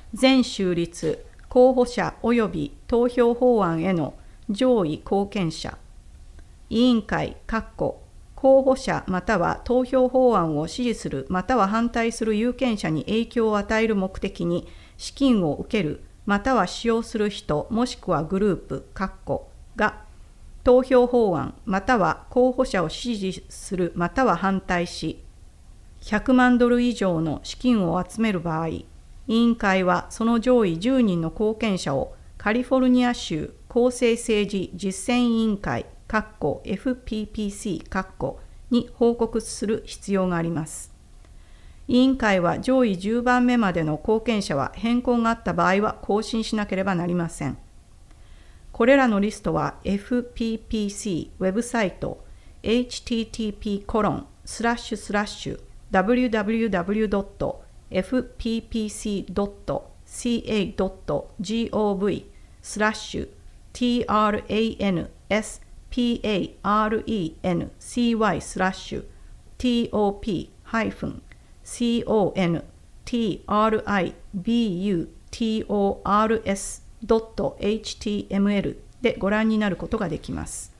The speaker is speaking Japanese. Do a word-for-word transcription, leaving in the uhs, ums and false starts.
全州立候補者及び投票法案への上位貢献者、委員会候補者または投票法案を支持するまたは反対する有権者に影響を与える目的に資金を受けるまたは使用する人もしくはグループが投票法案または候補者を支持するまたは反対しひゃくまんドル以上の資金を集める場合、委員会はその上位じゅうにんの貢献者をカリフォルニア州公正政治実践委員会エフピーピーシー に報告する必要があります。委員会は上位じゅうばんめまでの貢献者は変更があった場合は更新しなければなりません。これらのリストは エフピーピーシー ウェブサイト エイチティーティーピーコロンスラッシュスラッシュダブリューダブリューダブリュードットエフピーピーシードットシーエードットゴブスラッシュ ティーアールエーエヌエスピーエーアールイーエヌシーワイ スラッシュ ティーオーピーハイフン シーオーエヌティーアールアイビーユーティーオーアールエスドットエイチティーエムエル でご覧になることができます。